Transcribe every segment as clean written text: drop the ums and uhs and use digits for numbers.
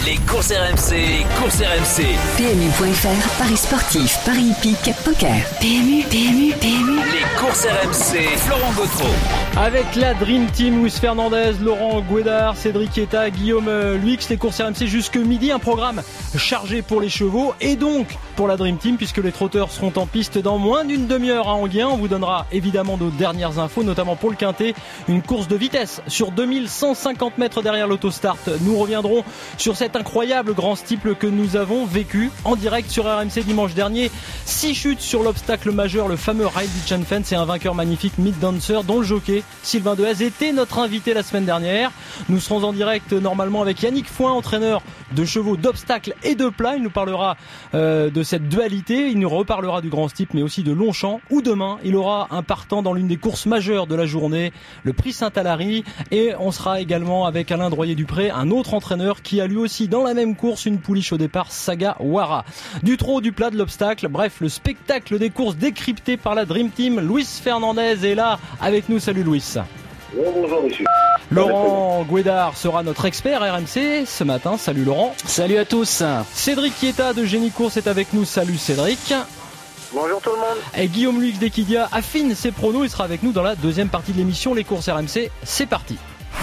Les courses RMC, courses RMC. PMU.fr, paris sportif, paris hippique, poker. PMU. Les courses RMC, Florent Gautreau. Avec la Dream Team, Luis Fernandez, Laurent Guédard, Cédric Etta, Guillaume Luix, les courses RMC jusque midi. Un programme chargé pour les chevaux et donc pour la Dream Team puisque les trotteurs seront en piste dans moins d'une demi-heure à Enghien. On vous donnera évidemment nos dernières infos, notamment pour le Quintet. Une course de vitesse sur 2150 mètres derrière l'autostart. Nous reviendrons sur cet incroyable grand steeple que nous avons vécu en direct sur RMC dimanche dernier. 6 chutes sur l'obstacle majeur, le fameux Ryle Fence, et un vainqueur magnifique, Mid Dancer, dont le jockey Sylvain Dehaze était notre invité la semaine dernière. Nous serons en direct normalement avec Yannick Foin, entraîneur de chevaux d'obstacles et de plat. Il nous parlera de cette dualité. Il nous reparlera du grand steeple mais aussi de Longchamp, où demain il aura un partant dans l'une des courses majeures de la journée, le prix Saint-Alary. Et on sera également avec Alain Droyer-Dupré, un autre entraîneur qui a lui aussi dans la même course une pouliche au départ, Saga Wara. Du trot, du plat, de l'obstacle, bref, le spectacle des courses décrypté par la Dream Team. Luis Fernandez est là avec nous. Salut Luis. Bonjour monsieur. Laurent Guédard sera notre expert RMC ce matin. Salut Laurent. Salut à tous. Cédric Etta de Génie Course est avec nous. Salut Cédric. Bonjour tout le monde. Et Guillaume Luix d'Equidia affine ses pronos. Il sera avec nous dans la deuxième partie de l'émission. Les courses RMC, c'est parti.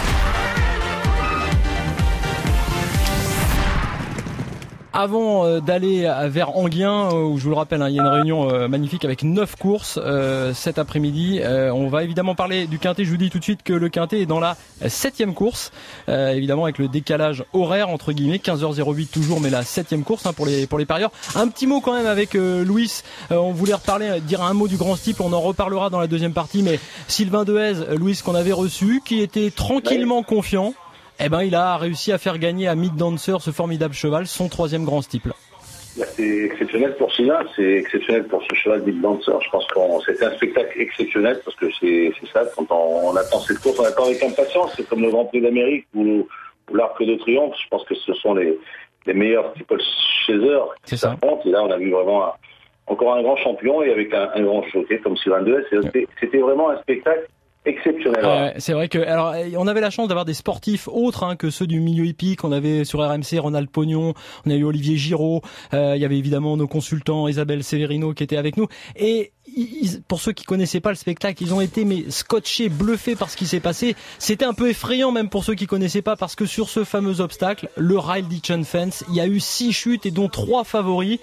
Avant d'aller vers Enghien, où je vous le rappelle, il y a une réunion magnifique avec 9 courses cet après-midi. On va évidemment parler du Quintet. Je vous dis tout de suite que le Quintet est dans la 7e course, évidemment avec le décalage horaire entre guillemets, 15h08 toujours, mais la 7e course pour les parieurs. Un petit mot quand même avec Luis. On voulait dire un mot du grand steeple. On en reparlera dans la deuxième partie. Mais Sylvain Dehaze, Luis, qu'on avait reçu, qui était tranquillement confiant. Il a réussi à faire gagner à Mid Dancer, ce formidable cheval, son 3e grand steeple. C'est exceptionnel pour Sylvain, c'est exceptionnel pour ce cheval Mid Dancer. Je pense que c'était un spectacle exceptionnel parce que c'est ça, quand on attend cette course, on attend avec impatience. C'est comme le Grand Prix d'Amérique ou l'Arc de Triomphe. Je pense que ce sont les meilleurs steeple chasers qui s'affrontent. Et là, on a vu vraiment encore un grand champion et avec un grand jockey comme Sylvain Dehaze. C'était vraiment un spectacle exceptionnel. C'est vrai que on avait la chance d'avoir des sportifs autres que ceux du milieu hippique. On avait sur RMC Ronald Pognon, on a eu Olivier Giraud, il y avait évidemment nos consultants Isabelle Severino qui étaient avec nous. Et pour ceux qui connaissaient pas le spectacle, ils ont été scotchés, bluffés par ce qui s'est passé. C'était un peu effrayant même pour ceux qui connaissaient pas, parce que sur ce fameux obstacle, le Ryle Fence, il y a eu 6 chutes et dont 3 favoris,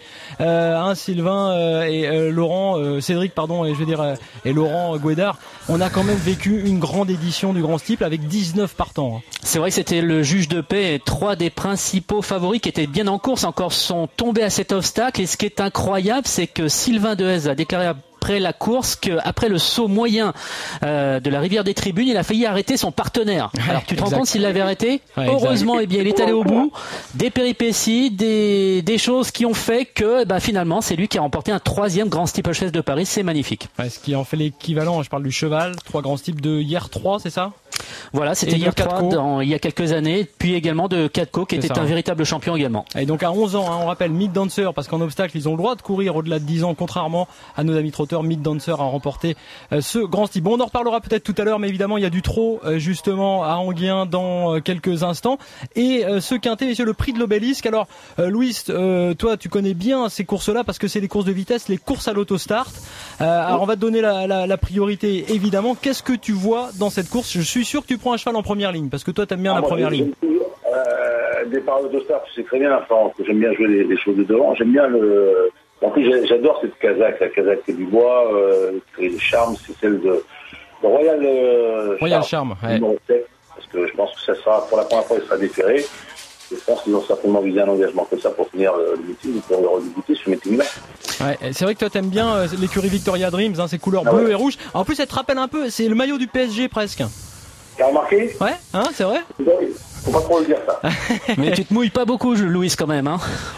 Sylvain et Laurent, Cédric pardon, et Laurent Guédard. On a quand même vécu une grande édition du grand steeple avec 19 partants. C'est vrai que c'était le juge de paix et 3 des principaux favoris qui étaient bien en course encore sont tombés à cet obstacle. Et ce qui est incroyable, c'est que Sylvain Dehaze a déclaré après la course qu'après le saut moyen de la rivière des Tribunes, il a failli arrêter son partenaire. Alors tu te rends compte s'il l'avait arrêté? Heureusement, il est allé au bout. Des péripéties, des choses qui ont fait que finalement c'est lui qui a remporté un 3e grand steeplechase de Paris. C'est magnifique. Ce qui en fait l'équivalent, je parle du cheval, 3 grands steeples de hier 3, c'est ça? Voilà, c'était hier 3 il y a quelques années, puis également de Katko qui était un véritable champion également. Et donc à 11 ans, on rappelle Mid Dancer, parce qu'en obstacle ils ont le droit de courir au-delà de 10 ans, contrairement à nos amis trotteurs. Mid Dancer a remporté ce grand steeple. Bon, on en reparlera peut-être tout à l'heure, mais évidemment il y a du trot justement à Enghien dans quelques instants. Et ce Quintet, messieurs, le prix de l'Obélisque. Alors Louis, toi tu connais bien ces courses-là parce que c'est des courses de vitesse, les courses à l'autostart. Alors on va te donner la priorité évidemment. Qu'est-ce que tu vois dans cette course? Je suis sûr que tu prends un cheval en première ligne parce que toi t'aimes bien la première ligne. Départ à l'autostart, tu sais très bien, j'aime bien jouer les choses de devant. J'aime bien en plus, j'adore cette casaque, la casaque du bois, le charme, c'est celle de Royal Charme. Parce que je pense que ça sera, pour la première fois, il sera déféré. Je pense qu'ils ont certainement visé un engagement comme ça pour finir le meeting, ils pourront le redébuter sur le meeting-là. C'est vrai que toi t'aimes bien l'écurie Victoria Dreams, ces couleurs bleues et rouges. En plus, elle te rappelle un peu, c'est le maillot du PSG presque. T'as remarqué? Ouais, c'est vrai? Faut pas trop le dire ça. Mais tu te mouilles pas beaucoup, Louis, quand même.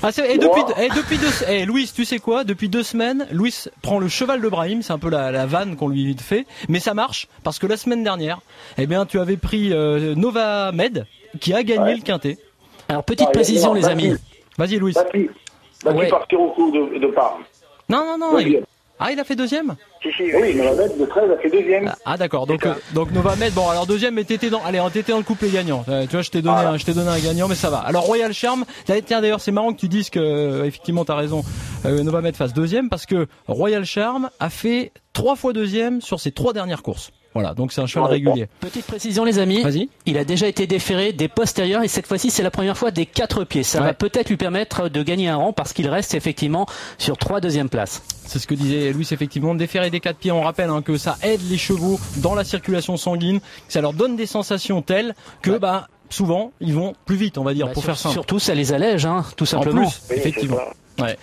Louis, tu sais quoi? Depuis 2 semaines, Louis prend le cheval de Brahim, c'est un peu la vanne qu'on lui fait, mais ça marche parce que la semaine dernière, tu avais pris Nova Med qui a gagné le Quintet. Alors petite précision, les amis. Vas-y, Louis. Qui par Sirocco de Parme. Non. Il a fait 2e? Oui, Novamed de 13 a fait deuxième. Ah d'accord, donc Novamed, bon alors deuxième, mais t'étais dans le couplet gagnant. Tu vois, je t'ai donné un gagnant, mais ça va. Alors Royal Charm, tiens d'ailleurs c'est marrant que tu dises que effectivement t'as raison, Novamed fasse deuxième, parce que Royal Charm a fait 3 fois deuxième sur ses 3 dernières courses. Voilà, donc c'est un cheval régulier. Petite précision les amis, vas-y. Il a déjà été déféré des postérieurs et cette fois-ci c'est la première fois des 4 pieds. Ça va peut-être lui permettre de gagner un rang parce qu'il reste effectivement sur 3 deuxièmes places. C'est ce que disait Louis, effectivement, déférer des 4 pieds. On rappelle que ça aide les chevaux dans la circulation sanguine, que ça leur donne des sensations telles que souvent ils vont plus vite, on va dire, pour faire simple. Surtout ça les allège, tout simplement. En plus, effectivement. Ouais.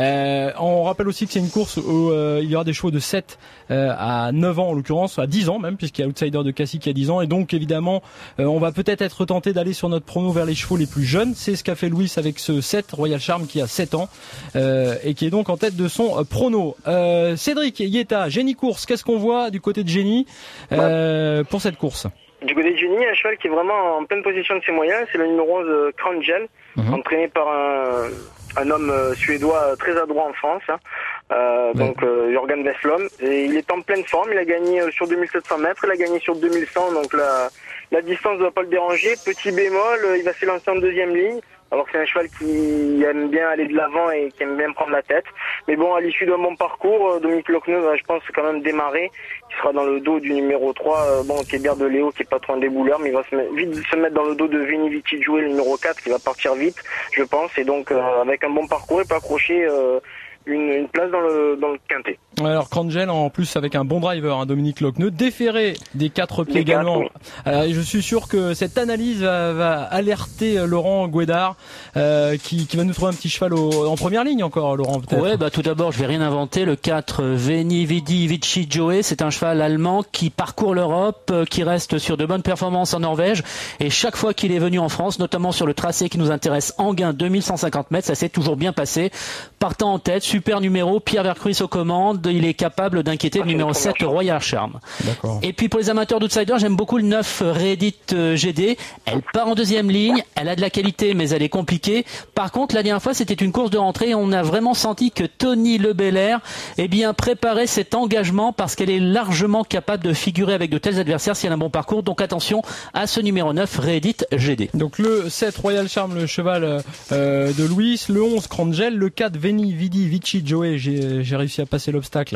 On rappelle aussi que c'est une course où il y aura des chevaux de 7 à 9 ans en l'occurrence, à 10 ans même, puisqu'il y a Outsider de Cassis qui a 10 ans, et donc évidemment on va peut-être être tenté d'aller sur notre prono vers les chevaux les plus jeunes. C'est ce qu'a fait Louis avec ce 7 Royal Charm qui a 7 ans et qui est donc en tête de son prono. Cédric Yeta, Génie Course, qu'est-ce qu'on voit du côté de Génie pour cette course? Du côté de Génie, un cheval qui est vraiment en pleine possession de ses moyens, c'est le numéro 11 Krangel, entraîné par un homme suédois très adroit en France, donc Jürgen Westlund, et il est en pleine forme. Il a gagné sur 2700 mètres, il a gagné sur 2100, donc la distance ne doit pas le déranger. Petit bémol, il va s'élancer en deuxième ligne, alors que c'est un cheval qui aime bien aller de l'avant et qui aime bien prendre la tête. Mais bon, à l'issue d'un bon parcours, Dominique Lochneux va, je pense, quand même démarrer. Il sera dans le dos du numéro 3, qui est Bière de Léo, qui est pas trop un débouleur, mais il va vite se mettre dans le dos de Veni Vici Jouer, le numéro 4, qui va partir vite, je pense. Et donc, avec un bon parcours, il peut accrocher une place dans le quintet. Alors Krangel en plus avec un bon driver, Dominique Lochneux, déféré des 4 pieds également. Oui. Alors, je suis sûr que cette analyse va alerter Laurent Guédard qui va nous trouver un petit cheval en première ligne encore, Laurent, peut-être. Ouais, tout d'abord je vais rien inventer, le 4 Veni Vidi Vici Joe, c'est un cheval allemand qui parcourt l'Europe, qui reste sur de bonnes performances en Norvège, et chaque fois qu'il est venu en France, notamment sur le tracé qui nous intéresse, Enghien 2150 mètres, ça s'est toujours bien passé. Partant en tête, super numéro, Pierre Vercruis aux commandes, il est capable d'inquiéter le numéro 7 Royal Charm. D'accord. Et puis pour les amateurs d'Outsider, j'aime beaucoup le 9 Reddit GD. Elle part en deuxième ligne, elle a de la qualité mais elle est compliquée. Par contre, la dernière fois c'était une course de rentrée et on a vraiment senti que Tony Le Belair préparait cet engagement parce qu'elle est largement capable de figurer avec de tels adversaires si elle a un bon parcours. Donc attention à ce numéro 9 Reddit GD. Donc le 7 Royal Charm, le cheval de Louis, le 11 Krangel, le 4 Veni Vidi Vici Joe, j'ai réussi à passer l'obstacle,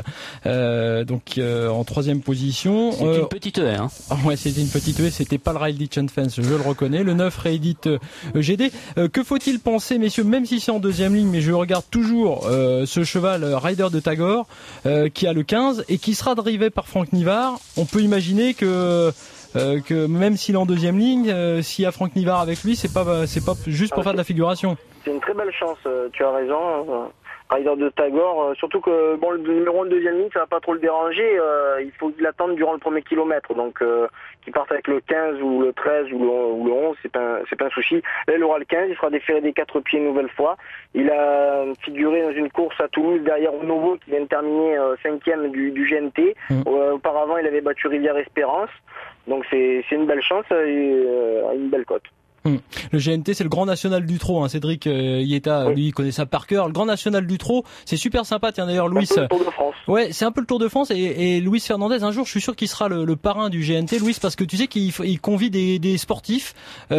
donc en 3e position. C'est une petite haie, Ouais, c'était une petite haie, c'était pas le Rail Ditch and Fence, je le reconnais. Le 9 Reddit GD. Que faut-il penser, messieurs, même si c'est en 2e ligne, mais je regarde toujours ce cheval Rider de Tagore qui a le 15 et qui sera drivé par Franck Nivard. On peut imaginer que même s'il est en 2e ligne, s'il y a Franck Nivard avec lui, c'est pas juste pour faire de la figuration. C'est une très belle chance, tu as raison. Rider de Tagore, surtout que le numéro 1 de 2e ligne, ça va pas trop le déranger. Il faut qu'il attende durant le premier kilomètre, donc qu'il parte avec le 15 ou le 13 ou le 11, c'est pas un souci. Là, il aura le 15, il sera déféré des 4 pieds une nouvelle fois. Il a figuré dans une course à Toulouse derrière Novo qui vient de terminer 5e du GNT. Auparavant, il avait battu Rivière Espérance, donc c'est une belle chance et une belle cote. Le GNT, c'est le Grand National du Trot, Cédric Yeta, lui, il connaît ça par cœur. Le Grand National du Trot, c'est super sympa. Tiens, d'ailleurs, Louis. C'est un peu le Tour de France. Ouais, c'est un peu le Tour de France. Et Louis Fernandez, un jour, je suis sûr qu'il sera le parrain du GNT, Louis, parce que tu sais qu'il convie des sportifs.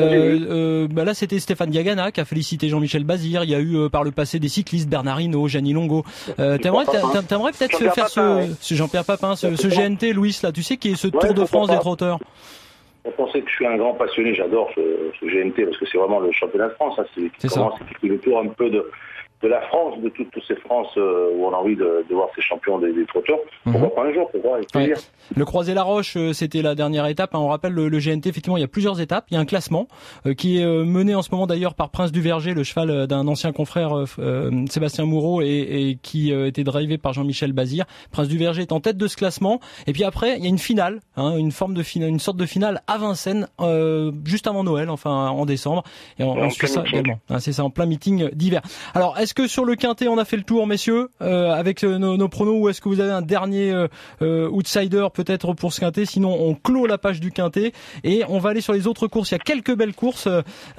Là, c'était Stéphane Diagana qui a félicité Jean-Michel Bazir. Il y a eu par le passé des cyclistes, Bernard Hinault, Gianni Longo. T'aimerais peut-être faire ce Jean-Pierre Papin, ce GNT, Louis, là, tu sais, qui est ce Tour de France des trotteurs. Vous pensez que je suis un grand passionné, j'adore ce GNT parce que c'est vraiment le championnat de France. C'est le tour un peu de la France, de toutes ces France où on a envie de voir ces champions des trotteurs. Pourquoi pas un jour, pour voir avec plaisir. Le Croisé-la-Roche, c'était la dernière étape. On rappelle le GNT, effectivement, il y a plusieurs étapes. Il y a un classement qui est mené en ce moment d'ailleurs par Prince du Verger, le cheval d'un ancien confrère Sébastien Moureau et qui était drivé par Jean-Michel Bazir. Prince du Verger est en tête de ce classement. Et puis après, il y a une finale, une sorte de finale à Vincennes, juste avant Noël, enfin en décembre. Et on suit ça également. C'est ça, en plein meeting d'hiver. Alors, Est-ce que sur le quintet on a fait le tour, messieurs, avec nos pronos, ou est-ce que vous avez un dernier outsider peut-être pour ce quintet? Sinon on clôt la page du quintet et on va aller sur les autres courses. Il y a quelques belles courses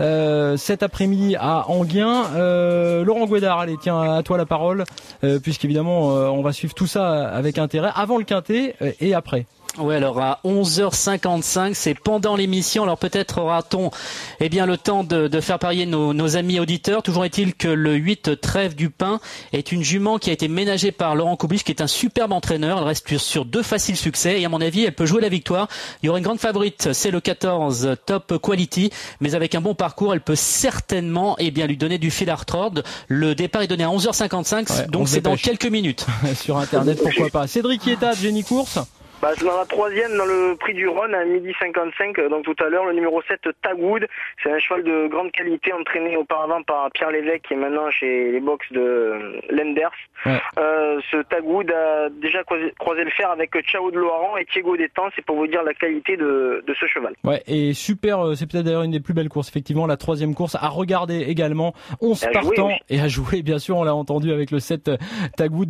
cet après-midi à Enghien. Laurent Guédard, allez, tiens, à toi la parole, puisqu'évidemment on va suivre tout ça avec intérêt avant le quintet et après. Ouais, alors à 11h55, c'est pendant l'émission. Alors peut-être aura-t-on le temps de faire parier nos amis auditeurs. Toujours est-il que le 8 Trêve du Pin est une jument qui a été ménagée par Laurent Koublich, qui est un superbe entraîneur. Elle reste sur 2 faciles succès et à mon avis, elle peut jouer la victoire. Il y aura une grande favorite, c'est le 14 Top Quality, mais avec un bon parcours, elle peut certainement lui donner du fil à retordre. Le départ est donné à 11h55, donc c'est dans quelques minutes. Sur internet, pourquoi pas. Cédric Ietta, Jenny Course. C'est dans la 3e dans le prix du Rhône à 12h55, donc tout à l'heure, le numéro 7 Tagwood. C'est un cheval de grande qualité entraîné auparavant par Pierre Lévesque qui est maintenant chez les box de Lenders. Ouais. Ce Tagwood a déjà croisé le fer avec Ciao de Loiran et Thiego d'Étang, c'est pour vous dire la qualité de ce cheval. Ouais, et super, c'est peut-être d'ailleurs une des plus belles courses, effectivement, la 3e course à regarder également. 11 partants et à jouer, bien sûr, on l'a entendu avec le 7 Tagwood.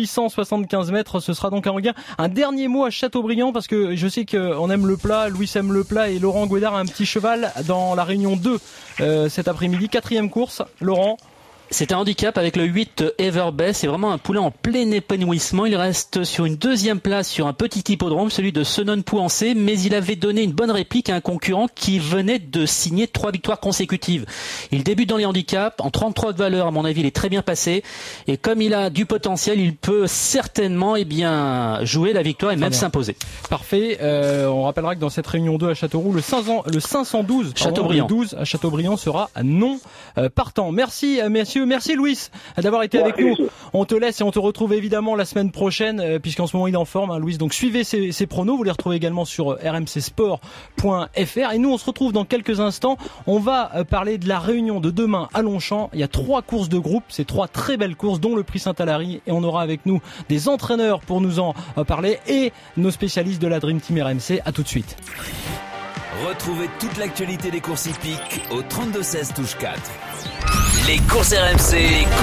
2875 mètres, ce sera donc un regard. Un dernier mot à Châteaubriand, parce que je sais qu'on aime le plat, Louis aime le plat et Laurent Guédard a un petit cheval dans la Réunion 2 cet après-midi. 4e course, Laurent. C'est un handicap avec le 8 Everbest. C'est vraiment un poulet en plein épanouissement. Il reste sur une 2e place sur un petit hippodrome, celui de Senon-Pouancé, mais il avait donné une bonne réplique à un concurrent qui venait de signer 3 victoires consécutives. Il débute dans les handicaps, en 33 de valeur, à mon avis, il est très bien passé. Et comme il a du potentiel, il peut certainement jouer la victoire et même s'imposer. Parfait. On rappellera que dans cette Réunion 2 à Châteauroux, le 512 Châteaubriand. Le 12 à Châteaubriand sera non partant. Merci messieurs. Merci Louis d'avoir été avec nous. On te laisse et on te retrouve évidemment la semaine prochaine puisqu'en ce moment il est en forme, Louis. Donc suivez ses pronos, vous les retrouvez également sur rmcsport.fr et nous on se retrouve dans quelques instants. On va parler de la réunion de demain à Longchamp. Il y a 3 courses de groupe, c'est 3 très belles courses dont le prix Saint-Alary et on aura avec nous des entraîneurs pour nous en parler et nos spécialistes de la Dream Team RMC. À tout de suite. Retrouvez toute l'actualité des courses hippiques au 32-16 touche 4. Les courses RMC,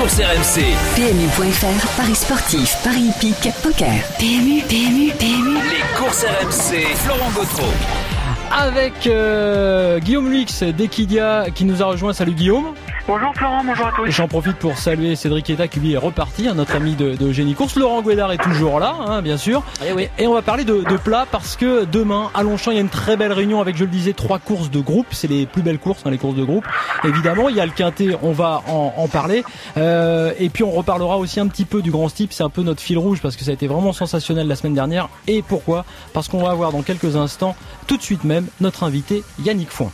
PMU.fr, paris sportif, paris hippique, poker. PMU. Les courses RMC, Florent Gautreau. Avec Guillaume Luix d'Equidia qui nous a rejoint. Salut Guillaume. Bonjour Florent, bonjour à tous. Et j'en profite pour saluer Cédric Ietta qui lui est reparti, notre ami de Génie Course. Laurent Guédard est toujours là, bien sûr. Et on va parler de plat parce que demain à Longchamp il y a une très belle réunion avec, je le disais, 3 courses de groupe. C'est les plus belles courses, les courses de groupe. Évidemment, il y a le quintet, on va en parler. Et puis on reparlera aussi un petit peu du Grand Steep. C'est un peu notre fil rouge parce que ça a été vraiment sensationnel la semaine dernière. Et pourquoi ? Parce qu'on va avoir dans quelques instants, tout de suite même, notre invité Yannick Foin.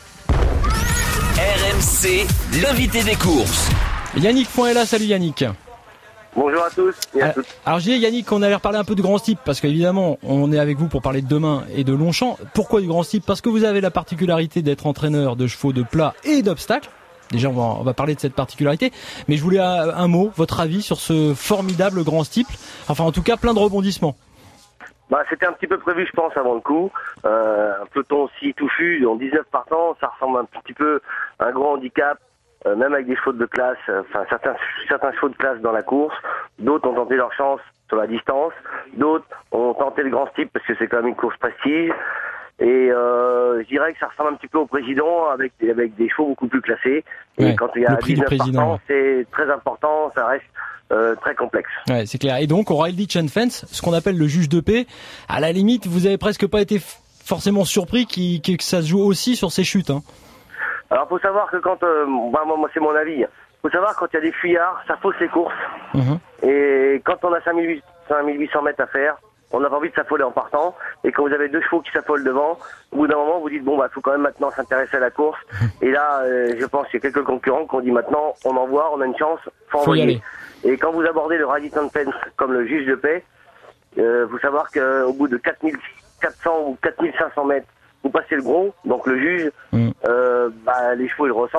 RMC, l'invité des courses. Yannick Foin est là, salut Yannick. Bonjour à tous et à toutes. Alors je disais Yannick qu'on allait reparler un peu du Grand Steep parce qu'évidemment on est avec vous pour parler de demain et de Longchamp. Pourquoi du Grand Steep ? Parce que vous avez la particularité d'être entraîneur de chevaux de plat et d'obstacles. Déjà on va parler de cette particularité, mais je voulais un mot, votre avis sur ce formidable Grand Steep. Enfin en tout cas plein de rebondissements. C'était un petit peu prévu, je pense, avant le coup. Un peloton aussi touffu, en 19 partants, ça ressemble un petit peu à un grand handicap, même avec des chevaux de classe, certains chevaux de classe dans la course. D'autres ont tenté leur chance sur la distance. D'autres ont tenté le Grand Steep parce que c'est quand même une course prestige. Et je dirais que ça ressemble un petit peu au président avec des chevaux beaucoup plus classés. Et quand il y a 19 partants, c'est très important, ça reste très complexe. Ouais, c'est clair. Et donc, O'Reilly Chain Fence, ce qu'on appelle le juge de paix, à la limite, vous avez presque pas été forcément surpris que ça se joue aussi sur ces chutes. Alors, faut savoir que quand, moi c'est mon avis, faut savoir quand il y a des fuyards, ça fausse les courses. Et quand on a 5800 mètres à faire, on n'a pas envie de s'affoler en partant. Et quand vous avez 2 chevaux qui s'affolent devant, au bout d'un moment, vous dites, faut quand même maintenant s'intéresser à la course. Et là, je pense qu'il y a quelques concurrents qui ont dit maintenant, on envoie, on a une chance, faut y aller. Et quand vous abordez le O'Reilly Chain Fence comme le juge de paix, faut savoir qu'au bout de 4400 ou 4500 mètres, vous passez le gros, donc le juge, les chevaux ils le ressentent.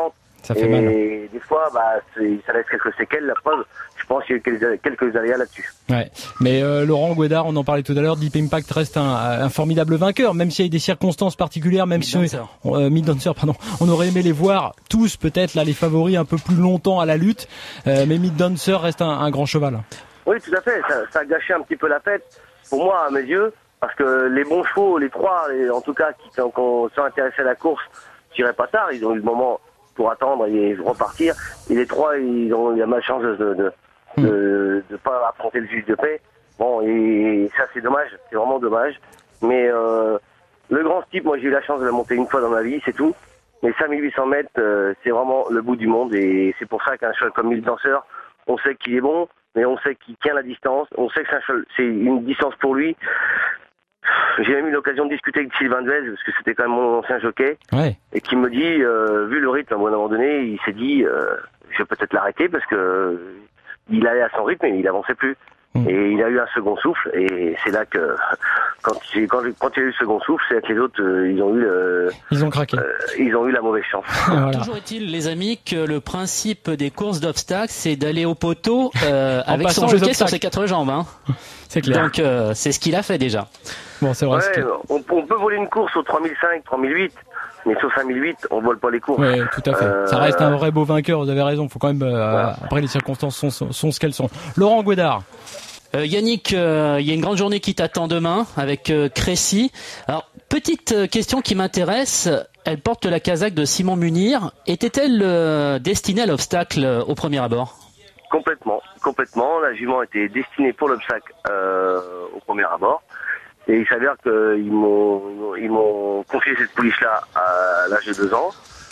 Ça fait mal. Et des fois, ça laisse quelques séquelles. La preuve, je pense qu'il y a eu quelques aléas là-dessus. Ouais. Mais Laurent Guédard, on en parlait tout à l'heure, Deep Impact reste un formidable vainqueur, même s'il y a eu des circonstances particulières, même si Middancer, on aurait aimé les voir tous, peut-être là les favoris un peu plus longtemps à la lutte, mais Middancer reste un grand cheval. Oui, tout à fait. Ça a gâché un petit peu la fête, pour moi, à mes yeux, parce que les bons chevaux, les trois, en tout cas, qui sont intéressés à la course, je dirais pas tard, ils ont eu le moment pour attendre et repartir. Et les trois, ils ont eu la malchance de pas affronter le juge de paix. Bon, et ça, c'est dommage. C'est vraiment dommage. Mais le grand type, moi, j'ai eu la chance de la monter une fois dans ma vie, c'est tout. Mais 5800 mètres, c'est vraiment le bout du monde. Et c'est pour ça qu'un cheval comme Middancer, on sait qu'il est bon, mais on sait qu'il tient la distance. On sait que c'est une distance pour lui. J'ai même eu l'occasion de discuter avec Sylvain Duez, parce que c'était quand même mon ancien jockey, et qui me dit, vu le rythme, à un moment donné, il s'est dit, je vais peut-être l'arrêter, parce que il allait à son rythme et il avançait plus. Et il a eu un second souffle, et c'est là que, quand il y a eu le second souffle, c'est que les autres, ils ont craqué. Ils ont eu la mauvaise chance. Voilà. Toujours est-il, les amis, que le principe des courses d'obstacles, c'est d'aller au poteau avec son jockey sur ses quatre jambes. Hein. C'est clair. Donc c'est ce qu'il a fait déjà. Bon, c'est vrai. Ouais, on peut voler une course au 3005, 3008. Mais sur 5008, on vole pas les courses. Oui, tout à fait. Ça reste un vrai beau vainqueur, vous avez raison. Faut quand même, après les circonstances sont ce qu'elles sont. Laurent Guédard. Yannick, il y a une grande journée qui t'attend demain avec Crécy. Alors, petite question qui m'intéresse. Elle porte la casaque de Simon Munir. Était-elle destinée à l'obstacle au premier abord? Complètement. La jument était destinée pour l'obstacle au premier abord. Et il s'avère qu'ils m'ont confié cette pouliche-là à l'âge de 2 ans.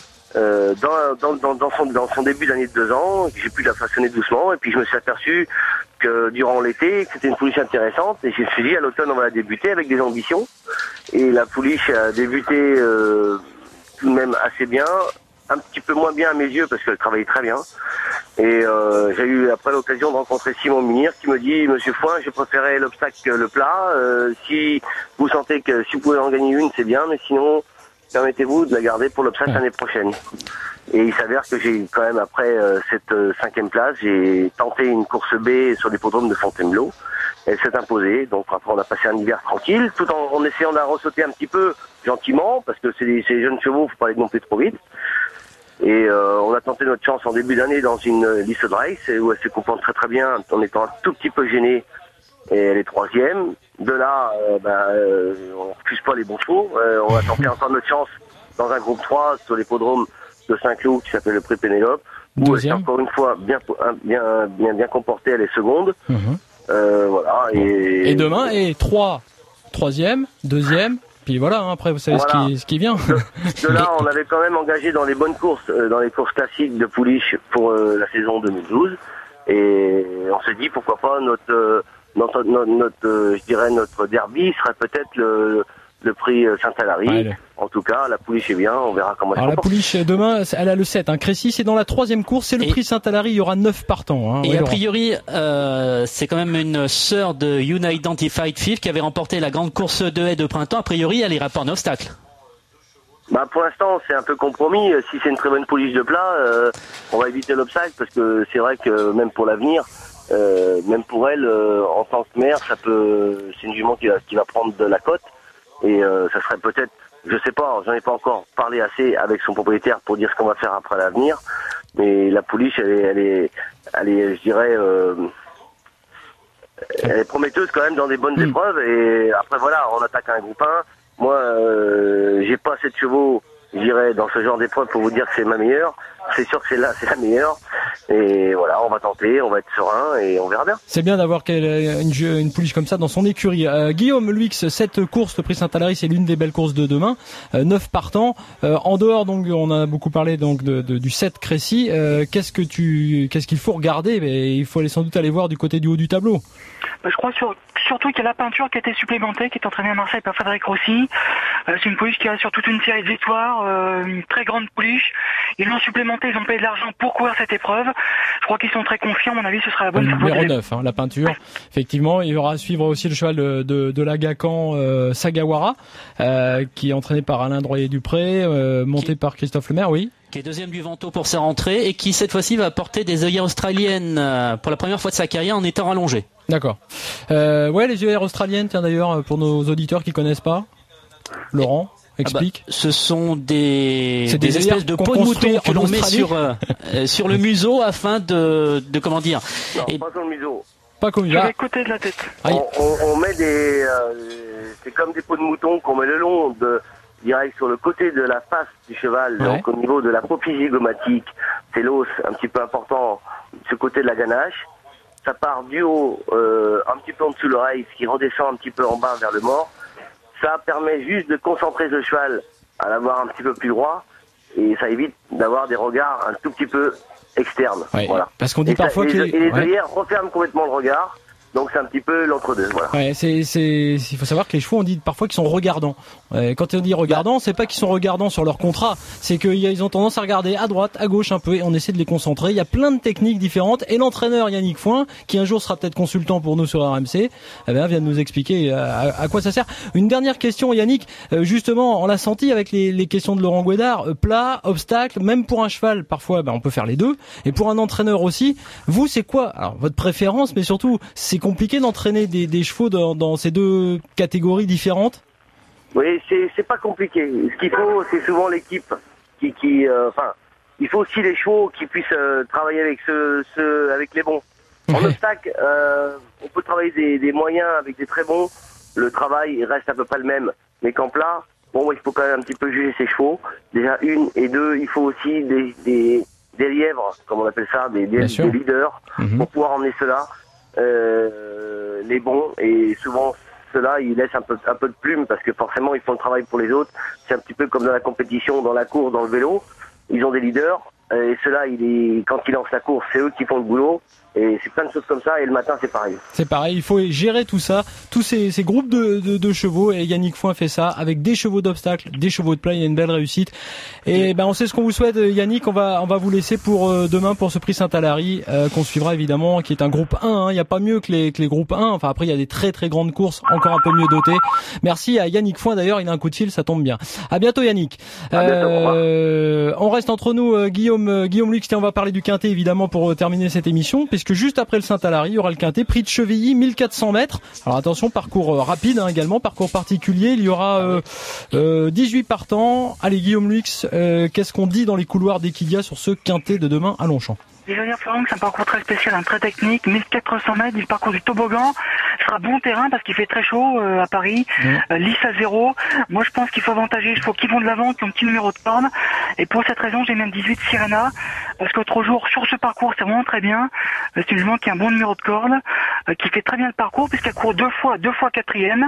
Dans son début d'année de 2 ans, j'ai pu la façonner doucement, et puis je me suis aperçu que durant l'été, c'était une pouliche intéressante, et je me suis dit, à l'automne, on va la débuter avec des ambitions. Et la pouliche a débuté tout de même assez bien, un petit peu moins bien à mes yeux, parce qu'elle travaillait très bien. Et j'ai eu après l'occasion de rencontrer Simon Munir qui me dit, Monsieur Foin, je préférais l'obstacle que le plat. Si vous sentez que si vous pouvez en gagner une, c'est bien, mais sinon, permettez-vous de la garder pour l'obstacle l'année prochaine. Et il s'avère que j'ai quand même, après cette 5e place, j'ai tenté une course B sur l'hippodrome de Fontainebleau. Elle s'est imposée, donc après on a passé un hiver tranquille, tout en essayant de la ressauter un petit peu gentiment, parce que c'est des jeunes chevaux, faut pas aller non plus trop vite. Et on a tenté notre chance en début d'année dans une liste de race où elle se comporte très très bien en étant un tout petit peu gênée, et elle est 3e. De là, on refuse pas les bons chevaux. On a tenté encore notre chance dans un groupe 3 sur l'hippodrome de Saint-Cloud qui s'appelle le Prix Pénélope, où elle s'est encore une fois bien comportée, elle est seconde. Voilà. Et demain, et 3e, 2e. Puis voilà, hein, après vous savez ce qui vient. De là, on avait quand même engagé dans les bonnes courses, dans les courses classiques de pouliche pour la saison 2012. Et on s'est dit pourquoi pas notre derby serait peut-être le prix Saint-Alary. Ouais, en tout cas, la pouliche est bien, on verra comment elle se comporte. La pouliche, demain, elle a le 7. Hein. Crécy, c'est dans la 3e course, c'est le prix Saint-Alary, il y aura 9 partants. Hein. Et a priori, c'est quand même une sœur de Unidentified Fifth qui avait remporté la grande course de haie de printemps. A priori, elle ira pas en obstacle. Pour l'instant, c'est un peu compromis. Si c'est une très bonne pouliche de plat, on va éviter l'obstacle, parce que c'est vrai que même pour l'avenir, même pour elle, en tant que mère, c'est une jument qui va prendre de la cote. Et ça serait peut-être, je sais pas, j'en ai pas encore parlé assez avec son propriétaire pour dire ce qu'on va faire après l'avenir. Mais la pouliche, elle est, je dirais, elle est prometteuse quand même dans des bonnes épreuves. Et après voilà, on attaque un groupe 1. Moi, j'ai pas assez de chevaux, je dirais, dans ce genre d'épreuve pour vous dire que c'est ma meilleure. C'est sûr que c'est la meilleure. Et voilà, on va tenter, on va être serein et on verra bien. C'est bien d'avoir une pouliche comme ça dans son écurie. Guillaume Luix, cette course, le prix Saint-Alary, c'est l'une des belles courses de demain. 9 partants. En dehors, donc, on a beaucoup parlé donc du 7 Crécy. Qu'est-ce qu'il faut regarder? Il faut sans doute aller voir du côté du haut du tableau. Je crois surtout qu'il y a la peinture qui a été supplémentée, qui est entraînée à Marseille par Frédéric Rossi. C'est une pouliche qui a sur toute une série de victoires, une très grande pouliche. Ils l'ont supplémentée, ils ont payé de l'argent pour courir cette épreuve. Je crois qu'ils sont très confiants, à mon avis, ce sera la bonne favori. Numéro 9, la peinture. Ouais. Effectivement, il y aura à suivre aussi le cheval de l'Agacan Sagawara, qui est entraîné par Alain Droyer-Dupré, monté par Christophe Lemaire, oui. qui est deuxième du Vento pour sa rentrée et qui cette fois-ci va porter des œillères australiennes pour la première fois de sa carrière en étant rallongé. D'accord. Ouais, les œillères australiennes, tiens d'ailleurs, pour nos auditeurs qui connaissent pas, Laurent, explique. Ce sont des espèces de qu'on peaux de mouton que l'on met sur le museau afin de comment dire. Non, pas sur le museau. Pas comme Sur ça. les côtés de la tête. On met c'est comme des peaux de mouton qu'on met le long direct sur le côté de la face du cheval, Ouais. donc au niveau de la prophygie zygomatique, c'est l'os un petit peu important, ce côté de la ganache. Ça part du haut, un petit peu en dessous de l'oreille, ce qui redescend un petit peu en bas vers le mort. Ça permet juste de concentrer le cheval à l'avoir un petit peu plus droit, et ça évite d'avoir des regards un tout petit peu externes. Ouais, Voilà. parce qu'on dit Et parfois que les œillères referment complètement le regard. Donc c'est un petit peu l'entre-deux, voilà. Ouais, il faut savoir que les chevaux, on dit parfois qu'ils sont regardants. Quand on dit regardants, c'est pas qu'ils sont regardants sur leur contrat, c'est qu'ils ont tendance à regarder à droite, à gauche un peu, et on essaie de les concentrer. Il y a plein de techniques différentes, et l'entraîneur Yannick Foin, qui un jour sera peut-être consultant pour nous sur RMC, vient de nous expliquer à quoi ça sert. Une dernière question, Yannick, justement, on l'a senti avec les questions de Laurent Guédard, plat, obstacle, même pour un cheval, parfois on peut faire les deux, et pour un entraîneur aussi. Vous, c'est quoi alors votre préférence, mais surtout, c'est compliqué d'entraîner des chevaux dans ces deux catégories différentes? Oui, c'est pas compliqué. Ce qu'il faut, c'est souvent l'équipe il faut aussi les chevaux qui puissent travailler avec avec les bons. En obstacle, on peut travailler des moyens avec des très bons. Le travail reste à peu près le même. Mais qu'en plat, il faut quand même un petit peu juger ses chevaux. Déjà, une, et deux, il faut aussi des lièvres, comme on appelle ça, des leaders, pour pouvoir emmener cela. Les bons, et souvent ceux-là ils laissent un peu de plume parce que forcément ils font le travail pour les autres. C'est un petit peu comme dans la compétition, dans la course, dans le vélo, ils ont des leaders et ceux-là quand ils lancent la course, c'est eux qui font le boulot. Et c'est plein de choses comme ça, et le matin c'est pareil. C'est pareil, il faut gérer tout ça, tous ces groupes de chevaux, et Yannick Foin fait ça avec des chevaux d'obstacle, des chevaux de plat. Il y a une belle réussite. Et on sait ce qu'on vous souhaite, Yannick. On va vous laisser pour demain pour ce prix Saint-Alary qu'on suivra évidemment, qui est un groupe 1. Il n'y a pas mieux que les groupes 1. Enfin après il y a des très très grandes courses encore un peu mieux dotées. Merci à Yannick Foin d'ailleurs, il a un coup de fil, ça tombe bien. À bientôt Yannick. À bientôt, on reste entre nous, Guillaume Lux, on va parler du quintet évidemment pour terminer cette émission, puisque juste après le Saint-Alary, il y aura le quintet, prix de Chevilly, 1400 mètres. Alors attention, parcours rapide également, parcours particulier. Il y aura 18 partants. Allez Guillaume Lux, qu'est-ce qu'on dit dans les couloirs d'Equidia sur ce quintet de demain à Longchamp? Je vais dire, Florent, que c'est un parcours très spécial, très technique, 1400 mètres, du parcours du toboggan. Ce sera bon terrain parce qu'il fait très chaud à Paris, lisse à 0. Moi, je pense qu'il faut avantager les chevaux qui vont de l'avant, qui ont un petit numéro de corne. Et pour cette raison, j'ai même 18 Sirena, parce qu'autre jour, sur ce parcours, c'est vraiment très bien. C'est une jument qui a un bon numéro de corde, qui fait très bien le parcours, puisqu'elle court deux fois quatrième.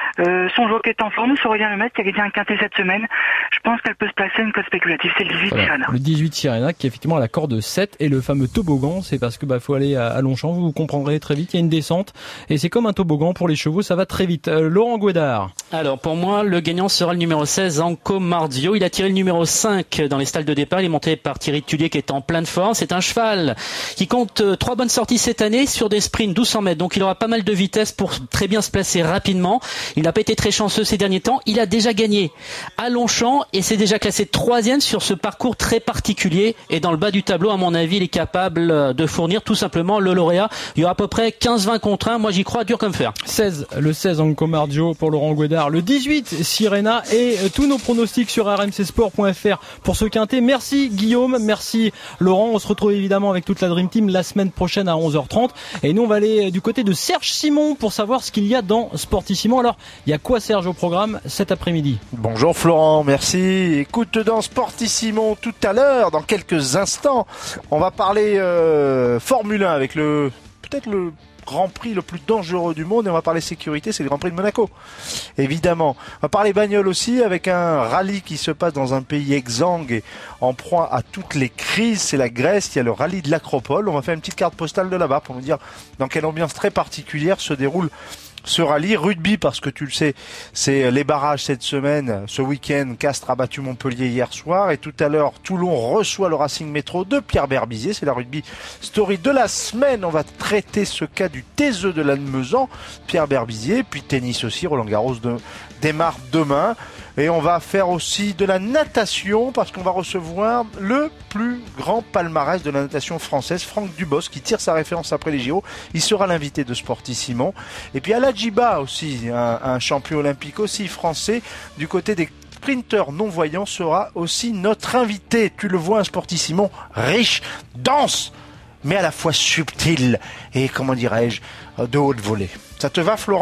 Son jockey est en forme, Aurélien Lemaitre, qui a gagné un quintet cette semaine. Je pense qu'elle peut se placer une cote spéculative, c'est le 18 Sirena. Le 18 Sirena, qui est effectivement à la corde 7, et le fameux toboggan, c'est parce que faut aller à Longchamp, vous comprendrez très vite, il y a une descente, et c'est comme un toboggan pour les chevaux, ça va très vite. Laurent Guédard. Alors pour moi, le gagnant sera le numéro 16, Anco Marzio. Il a tiré le numéro 5 dans les stalles de départ. Il est monté par Thierry Tullier qui est en pleine forme. C'est un cheval qui compte 3 bonnes sorties cette année sur des sprints 1200 mètres. Donc il aura pas mal de vitesse pour très bien se placer rapidement. Il n'a pas été très chanceux ces derniers temps. Il a déjà gagné à Longchamp et s'est déjà classé 3e sur ce parcours très particulier. Et dans le bas du tableau, à mon avis, il est capable de fournir tout simplement le lauréat. Il y aura à peu près 15-20 contre 1. Moi j'y crois dur comme fer. Le 16 Anco Marzio pour Laurent Guédard. Le 18 Sirena, et tous nos pronostics sur rmcsport.fr pour ce quintet. Merci Guillaume, merci Laurent. On se retrouve évidemment avec toute la Dream Team la semaine prochaine à 11h30. Et nous on va aller du côté de Serge Simon pour savoir ce qu'il y a dans Sportissimo. Alors il y a quoi Serge au programme cet après-midi? Bonjour Florent, merci. Écoute, dans Sportissimo tout à l'heure, dans quelques instants, on va parler Formule 1 avec peut-être le Grand Prix le plus dangereux du monde, et on va parler sécurité, c'est le Grand Prix de Monaco, évidemment. On va parler bagnole aussi avec un rallye qui se passe dans un pays exsangue et en proie à toutes les crises, c'est la Grèce. Il y a le rallye de l'Acropole. On va faire une petite carte postale de là-bas pour nous dire dans quelle ambiance très particulière se déroule ce rallye. Rugby, parce que tu le sais, c'est les barrages cette semaine. Ce week-end, Castres a battu Montpellier hier soir, et tout à l'heure Toulon reçoit le Racing Métro de Pierre Berbizier. C'est la rugby story de la semaine. On va traiter ce cas du taiseux de Lannemezan, Pierre Berbizier. Puis tennis aussi, Roland Garros démarre demain. Et on va faire aussi de la natation parce qu'on va recevoir le plus grand palmarès de la natation française, Franck Dubos, qui tire sa référence après les JO. Il sera l'invité de Sportissimo. Et puis Aladjiba aussi, un champion olympique aussi français, du côté des sprinteurs non-voyants, sera aussi notre invité. Tu le vois, un Sportissimo riche, dense, mais à la fois subtil et, comment dirais-je, de haute volée. Ça te va, Florent ?